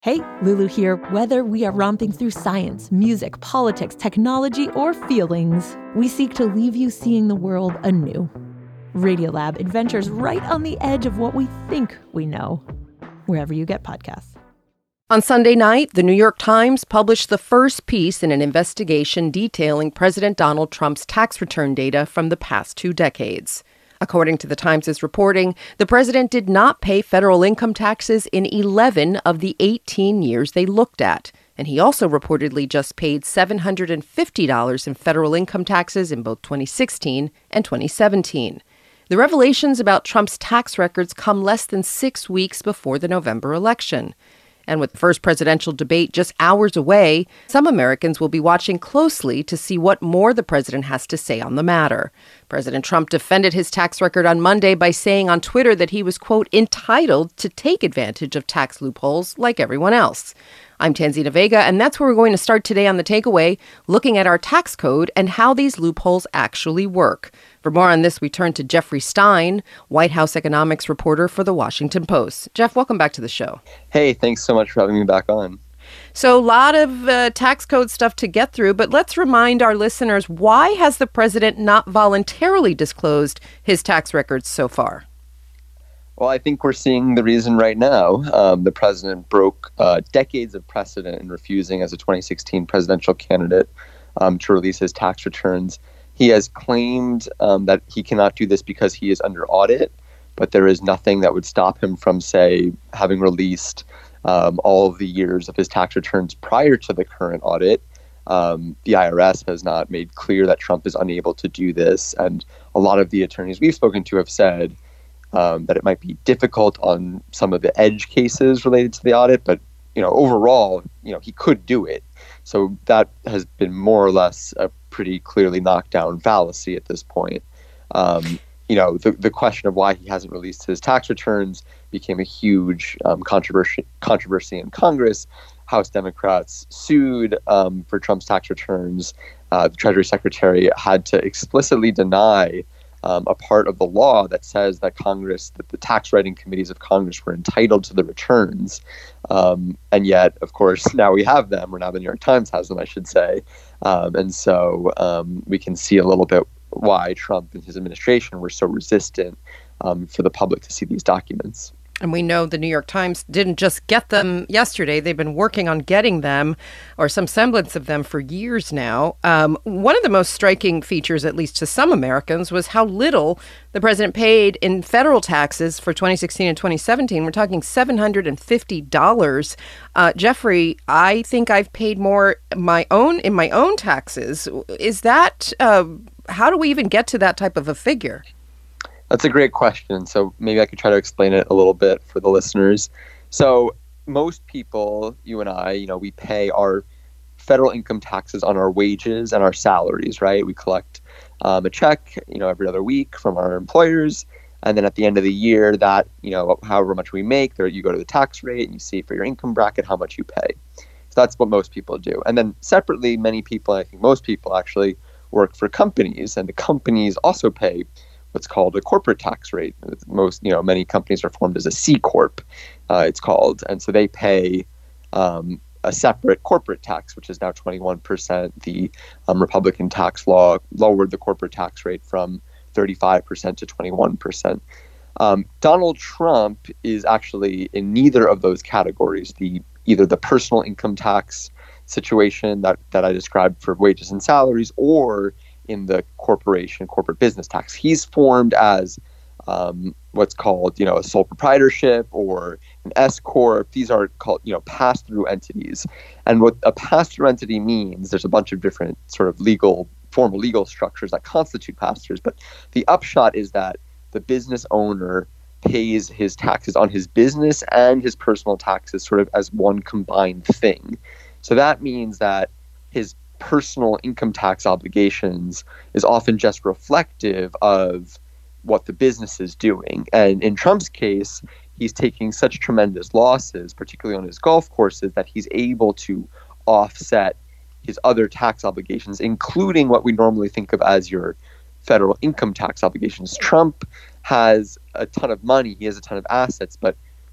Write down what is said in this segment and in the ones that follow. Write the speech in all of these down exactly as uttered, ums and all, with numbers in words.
Hey, Lulu here. Whether we are romping through science, music, politics, technology, or feelings, we seek to leave you seeing the world anew. Radiolab adventures right on the edge of what we think we know, wherever you get podcasts. On Sunday night, the New York Times published the first piece in an investigation detailing President Donald Trump's tax return data from the past two decades. According to the Times' reporting, the president did not pay federal income taxes in eleven of the eighteen years they looked at. And he also reportedly just paid seven hundred fifty dollars in federal income taxes in both twenty sixteen and twenty seventeen. The revelations about Trump's tax records come less than six weeks before the November election. And with the first presidential debate just hours away, some Americans will be watching closely to see what more the president has to say on the matter. President Trump defended his tax record on Monday by saying on Twitter that he was, quote, entitled to take advantage of tax loopholes like everyone else. I'm Tanzina Vega, and that's where we're going to start today on The Takeaway, looking at our tax code and how these loopholes actually work. For more on this, we turn to Jeffrey Stein, White House economics reporter for The Washington Post. Jeff, welcome back to the show. Hey, thanks so much for having me back on. So a lot of uh, tax code stuff to get through, but let's remind our listeners, why has the president not voluntarily disclosed his tax records so far? Well, I think we're seeing the reason right now. Um, the president broke uh, decades of precedent in refusing, as a twenty sixteen presidential candidate, um, to release his tax returns. He has claimed um, that he cannot do this because he is under audit, but there is nothing that would stop him from, say, having released um, all of the years of his tax returns prior to the current audit. Um, the I R S has not made clear that Trump is unable to do this, and a lot of the attorneys we've spoken to have said Um, that it might be difficult on some of the edge cases related to the audit, but you know, overall, you know, he could do it. So that has been more or less a pretty clearly knocked down fallacy at this point. Um, you know, the the question of why he hasn't released his tax returns became a huge um, controversy controversy in Congress. House Democrats sued um, for Trump's tax returns. Uh, the Treasury Secretary had to explicitly deny Um, a part of the law that says that Congress, that the tax writing committees of Congress were entitled to the returns. Um, and yet, of course, now we have them, or now the New York Times has them, I should say. Um, and so um, we can see a little bit why Trump and his administration were so resistant um, for the public to see these documents. And we know the New York Times didn't just get them yesterday. They've been working on getting them, or some semblance of them, for years now. Um, one of the most striking features, at least to some Americans, was how little the president paid in federal taxes for twenty sixteen and twenty seventeen. We're talking seven hundred fifty dollars. Uh, Jeffrey, I think I've paid more my own in my own taxes. Is that, uh, how do we even get to that type of a figure? That's a great question. So maybe I could try to explain it a little bit for the listeners. So most people, you and I, you know, we pay our federal income taxes on our wages and our salaries, right? We collect um, a check, you know, every other week from our employers. And then at the end of the year, that, you know, however much we make, there you go to the tax rate and you see for your income bracket how much you pay. So that's what most people do. And then separately, many people, I think most people actually work for companies, and the companies also pay what's called a corporate tax rate. Most, you know, many companies are formed as a C corp, uh, it's called. And so they pay um, a separate corporate tax, which is now twenty-one percent. The um, Republican tax law lowered the corporate tax rate from thirty-five percent to twenty-one percent. Um, Donald Trump is actually in neither of those categories, the either the personal income tax situation that, that I described for wages and salaries, or in the corporation, corporate business tax. He's formed as um, what's called, you know, a sole proprietorship or an S corp. These are called, you know, pass-through entities. And what a pass-through entity means, there's a bunch of different sort of legal, formal legal structures that constitute pass-throughs. But the upshot is that the business owner pays his taxes on his business and his personal taxes sort of as one combined thing. So that means that his personal income tax obligations is often just reflective of what the business is doing. And in Trump's case, he's taking such tremendous losses, particularly on his golf courses, that he's able to offset his other tax obligations, including what we normally think of as your federal income tax obligations. Trump has a ton of money, he has a ton of assets, but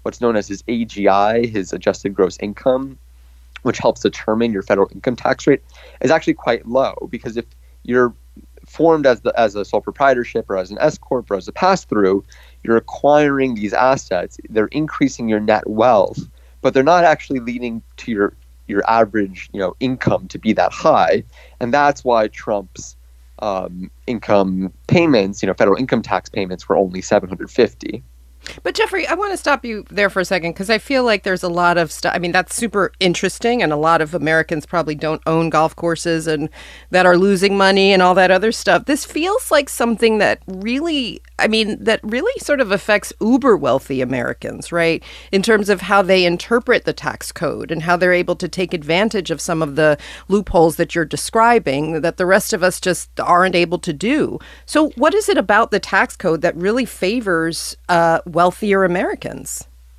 what's known as his A G I, his adjusted gross income, which helps determine your federal income tax rate, is actually quite low. Because if you're formed as the as a sole proprietorship or as an S corp or as a pass-through, you're acquiring these assets. They're increasing your net wealth, but they're not actually leading to your your average, you know, income to be that high. And that's why Trump's um, income payments, you know, federal income tax payments were only seven hundred fifty. But Jeffrey, I want to stop you there for a second because I feel like there's a lot of stuff. I mean, that's super interesting. And a lot of Americans probably don't own golf courses and that are losing money and all that other stuff. This feels like something that really, I mean, that really sort of affects uber wealthy Americans, right? In terms of how they interpret the tax code and how they're able to take advantage of some of the loopholes that you're describing that the rest of us just aren't able to do. So what is it about the tax code that really favors uh, wealthier Americans?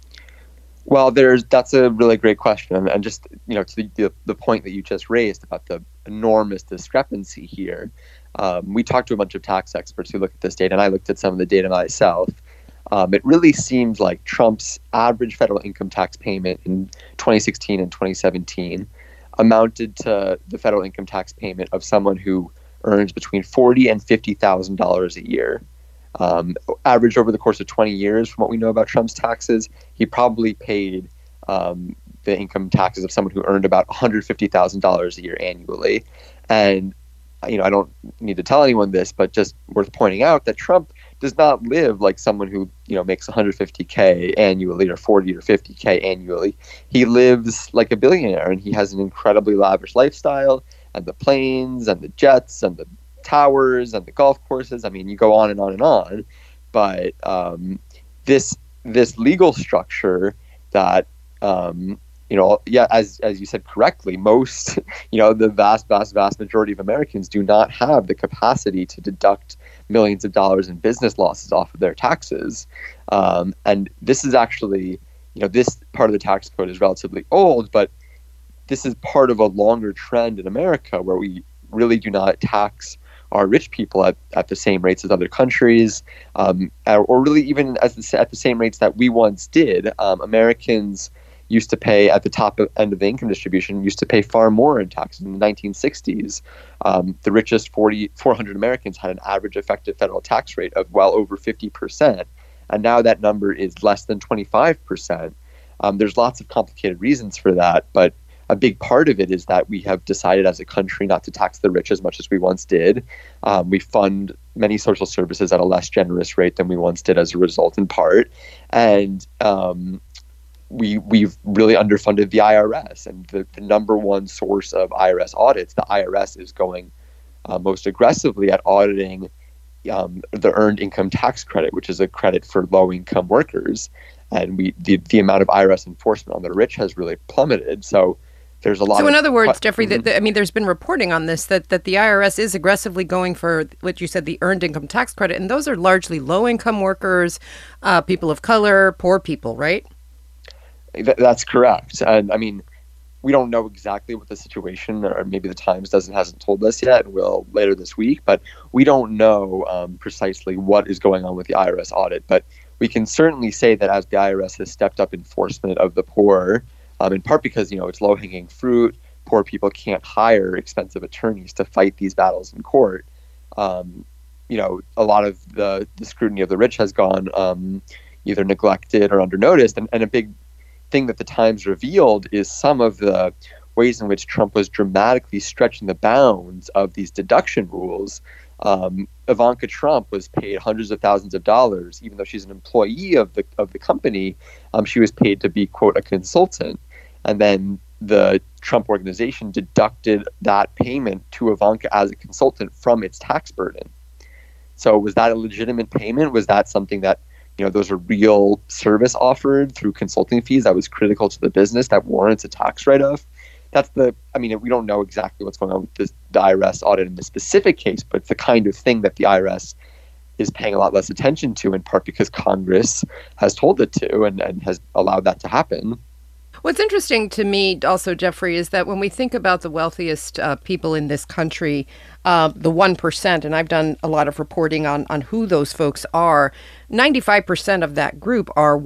Well, there's that's a really great question, and, and just you know to the, the the point that you just raised about the enormous discrepancy here. Um, we talked to a bunch of tax experts who looked at this data, and I looked at some of the data myself. Um, it really seems like Trump's average federal income tax payment in twenty sixteen and twenty seventeen amounted to the federal income tax payment of someone who earns between forty and fifty thousand dollars a year. Um, average over the course of twenty years, from what we know about Trump's taxes, he probably paid um, the income taxes of someone who earned about one hundred fifty thousand dollars a year annually. And, you know, I don't need to tell anyone this, but just worth pointing out that Trump does not live like someone who, you know, makes one hundred fifty K annually or forty or fifty K annually. He lives like a billionaire, and he has an incredibly lavish lifestyle, and the planes and the jets and the towers and the golf courses. I mean, you go on and on and on. But um, this this legal structure that um, you know, yeah, as as you said correctly, most you know the vast, vast, vast majority of Americans do not have the capacity to deduct millions of dollars in business losses off of their taxes. Um, and this is actually, you know, this part of the tax code is relatively old, but this is part of a longer trend in America where we really do not tax our rich people at, at the same rates as other countries, um, or really even as the, at the same rates that we once did. Um, Americans used to pay at the top end of the income distribution, used to pay far more in taxes in the nineteen sixties. Um, the richest forty, four hundred Americans had an average effective federal tax rate of well over fifty percent. And now that number is less than twenty-five percent. Um, there's lots of complicated reasons for that, but a big part of it is that we have decided as a country not to tax the rich as much as we once did. Um, we fund many social services at a less generous rate than we once did as a result, in part. And um, we, we've really underfunded the I R S. And the, the number one source of I R S audits, the I R S is going uh, most aggressively at auditing um, the Earned Income Tax Credit, which is a credit for low-income workers. And we the, the amount of I R S enforcement on the rich has really plummeted. So there's a lot. So in of, other words, Jeffrey, mm-hmm. that, I mean, there's been reporting on this that, that the I R S is aggressively going for what you said, the Earned Income Tax Credit. And those are largely low-income workers, uh, people of color, poor people, right? Th- that's correct. And I mean, we don't know exactly what the situation, or maybe the Times doesn't hasn't told us yet, and will later this week. But we don't know um, precisely what is going on with the I R S audit. But we can certainly say that as the I R S has stepped up enforcement of the poor, um, in part because, you know, it's low-hanging fruit, poor people can't hire expensive attorneys to fight these battles in court. Um, you know, a lot of the, the scrutiny of the rich has gone um, either neglected or undernoticed. And, and a big thing that the Times revealed is some of the ways in which Trump was dramatically stretching the bounds of these deduction rules. Um, Ivanka Trump was paid hundreds of thousands of dollars, even though she's an employee of the of the company. Um, she was paid to be, quote, a consultant, and then the Trump organization deducted that payment to Ivanka as a consultant from its tax burden. So, was that a legitimate payment? Was that something that, you know, those are real service offered through consulting fees that was critical to the business that warrants a tax write-off? That's the, I mean, we don't know exactly what's going on with this, the I R S audit in this specific case, but it's the kind of thing that the I R S is paying a lot less attention to, in part because Congress has told it to and, and has allowed that to happen. What's interesting to me also, Jeffrey, is that when we think about the wealthiest uh, people in this country, uh, the one percent, and I've done a lot of reporting on, on who those folks are, ninety-five percent of that group are white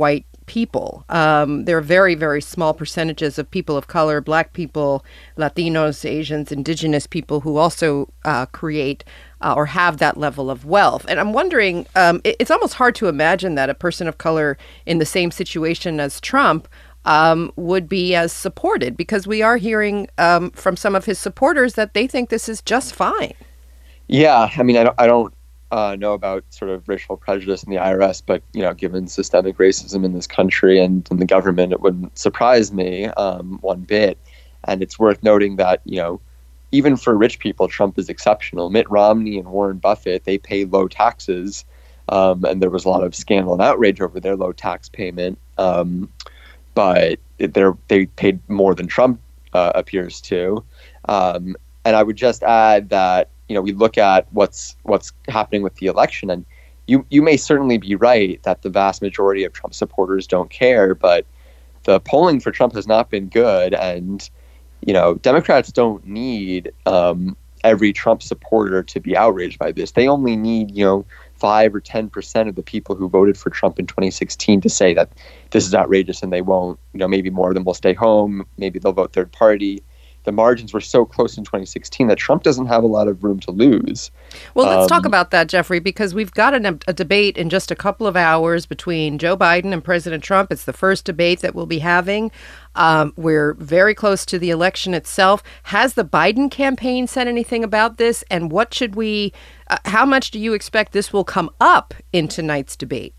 people. Um, there are very, very small percentages of people of color, Black people, Latinos, Asians, Indigenous people who also uh, create uh, or have that level of wealth. And I'm wondering, um, it, it's almost hard to imagine that a person of color in the same situation as Trump um, would be as supported, because we are hearing um, from some of his supporters that they think this is just fine. Yeah, I mean, I don't, I don't uh, know about sort of racial prejudice in the I R S, but, you know, given systemic racism in this country and in the government, it wouldn't surprise me um, one bit. And it's worth noting that, you know, even for rich people, Trump is exceptional. Mitt Romney and Warren Buffett, they pay low taxes, um, and there was a lot of scandal and outrage over their low tax payment. Um, but they're, they paid more than Trump uh, appears to. Um, and I would just add that, you know, we look at what's what's happening with the election, and you you may certainly be right that the vast majority of Trump supporters don't care, but the polling for Trump has not been good, and you know, Democrats don't need um, every Trump supporter to be outraged by this. They only need, you know, five or ten percent of the people who voted for Trump in twenty sixteen to say that this is outrageous, and they won't. You know, maybe more of them will stay home. Maybe they'll vote third party. The margins were so close in twenty sixteen that Trump doesn't have a lot of room to lose. Well, let's um, talk about that, Jeffrey, because we've got an, a debate in just a couple of hours between Joe Biden and President Trump. It's the first debate that we'll be having. Um, we're very close to the election itself. Has the Biden campaign said anything about this? And what should we, uh, how much do you expect this will come up in tonight's debate?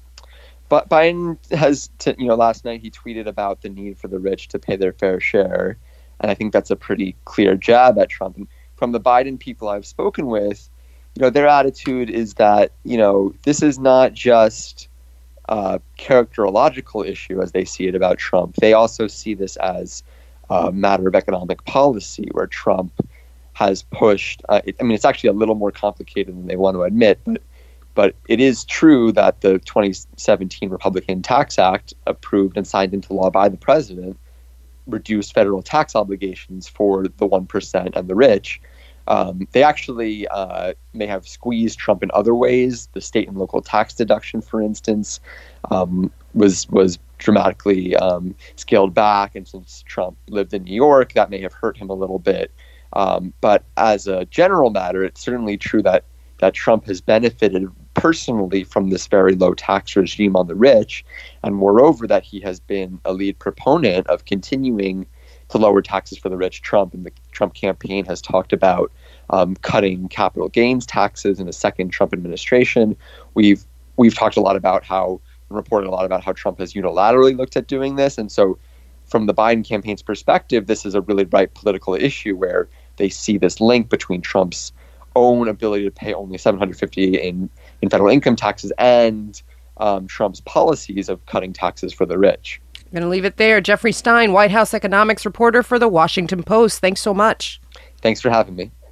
But Biden has, t- you know, last night he tweeted about the need for the rich to pay their fair share. And I think that's a pretty clear jab at Trump. And from the Biden people I've spoken with, you know, their attitude is that, you know, this is not just a characterological issue as they see it about Trump. They also see this as a matter of economic policy, where Trump has pushed. Uh, it, I mean, it's actually a little more complicated than they want to admit, but but it is true that the twenty seventeen Republican Tax Act, approved and signed into law by the president, reduced federal tax obligations for the one percent and the rich. Um, they actually uh, may have squeezed Trump in other ways. The state and local tax deduction, for instance, um, was was dramatically um, scaled back. And since Trump lived in New York, that may have hurt him a little bit. Um, but as a general matter, it's certainly true that that Trump has benefited personally from this very low tax regime on the rich, and moreover that he has been a lead proponent of continuing to lower taxes for the rich. Trump and the Trump campaign has talked about um, cutting capital gains taxes in a second Trump administration. We've we've talked a lot about how, reported a lot about how Trump has unilaterally looked at doing this, and so from the Biden campaign's perspective, this is a really ripe political issue where they see this link between Trump's own ability to pay only seven hundred fifty dollars in, in federal income taxes and um, Trump's policies of cutting taxes for the rich. I'm going to leave it there. Jeffrey Stein, White House economics reporter for The Washington Post. Thanks so much. Thanks for having me.